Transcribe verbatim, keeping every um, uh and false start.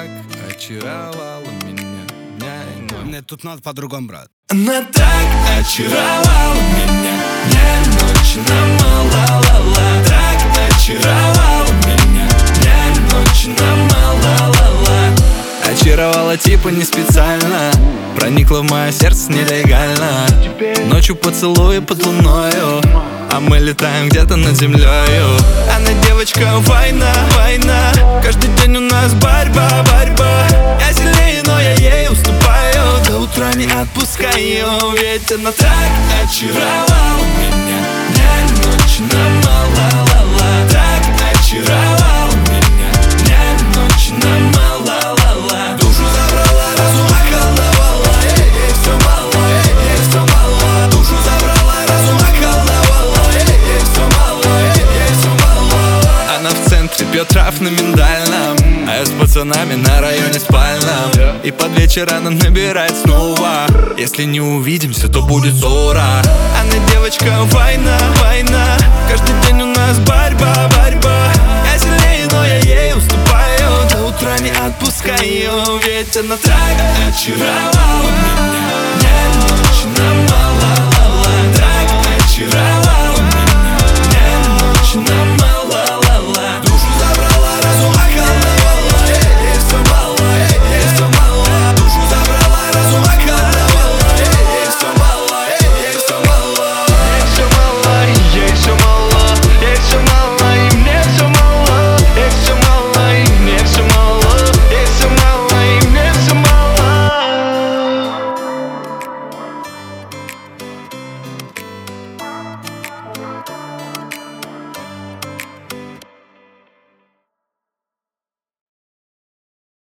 так очаровала меня дня и ночь. Нет, тут надо по-другому, брат. Она так очаровала меня дня и ночь. Нам ла-ла-ла. Так очаровала меня дня и ночь. Нам ла-ла-ла. Очаровала типа не специально, проникла в мое сердце нелегально. Ночью поцелуи под луною, а мы летаем где-то над землею. Она девочка, война, война. Каждый день у нас борьба, борьба. Я сильнее, но я ей уступаю. До утра не отпускаю, ведь она так очаровала меня дня и ночь. Нам ла-ла-ла. Так очаровала меня дня и ночь. Нам ла-ла-ла. Душу забрала, разум околдовала. Ей все мало, ей все мало. Душу забрала, разум околдовала. Ей все мало, ей все мало. Она в центре пьет трав на миндальном, а я с пацанами на районе спальном. И под вечер она набирает снова. Если не увидимся, то будет ссора. Она девочка, война, война. Каждый день у нас борьба, борьба.